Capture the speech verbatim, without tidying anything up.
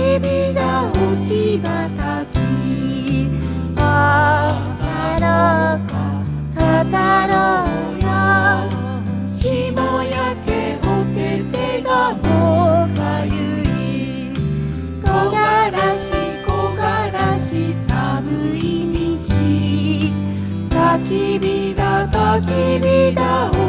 びだ落ち葉たき働か働おうや霜焼けおててがもうかゆい木枯らし木枯らし寒い道焚き火だ焚き火だ